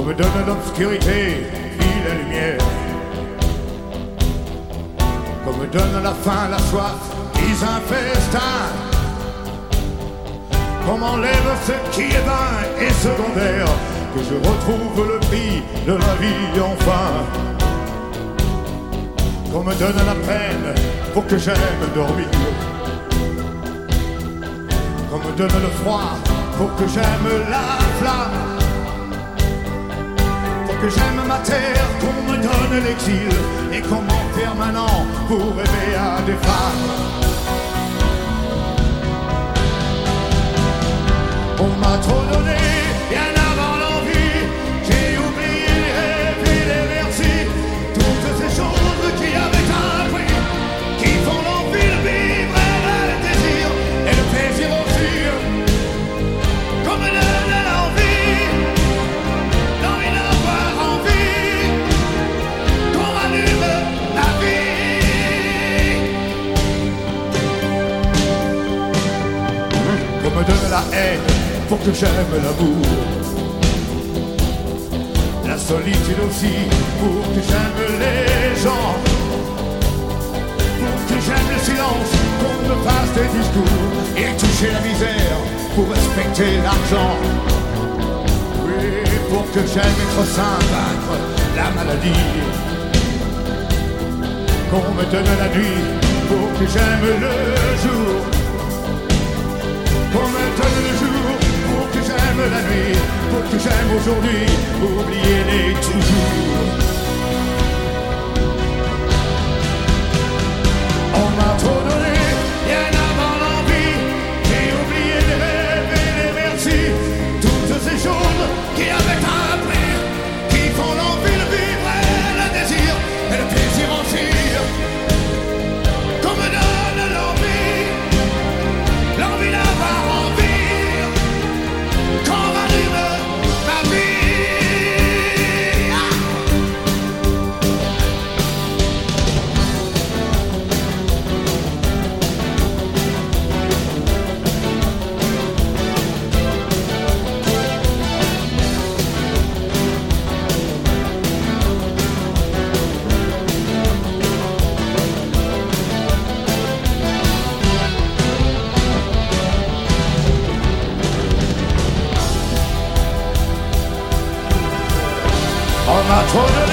qu'on me donne l'obscurité puis la lumière, qu'on me donne la faim, la soif, puis un festin, qu'on m'enlève ce qui est vain et secondaire, que je retrouve le prix de la vie enfin, qu'on me donne la peine pour que j'aime dormir, qu'on me donne le froid pour que j'aime la flamme, pour que j'aime ma terre, qu'on me donne l'exil et qu'on m'enferme maintenant pour rêver à des femmes. On m'a trop donné, bien avant l'envie, j'ai oublié les rêves et les merci, toutes ces choses qui avaient un prix, qui font l'envie de vivre et le désir, et le plaisir aussi, qu'on me donne l'envie d'avoir envie, qu'on rallume la vie, qu'on me donne la haine pour que j'aime l'amour, la solitude aussi pour que j'aime les gens, pour que j'aime le silence, qu'on me fasse des discours et toucher la misère pour respecter l'argent. Oui, pour que j'aime être sain, vaincre la maladie, qu'on me donne la nuit pour que j'aime le jour, qu'on me donne le jour pour que j'aime la nuit, pour que j'aime aujourd'hui, oubliez-les toujours. On m'a trop donné, bien avant l'envie, j'ai oublié les rêves et les merci, toutes ces choses qui avaient un prix, qui font l'envie de vivre et le désir, et le plaisir aussi, qu'on me donne l'envie d'avoir envie, qu'on rallume ma vie. On m'a trop donné.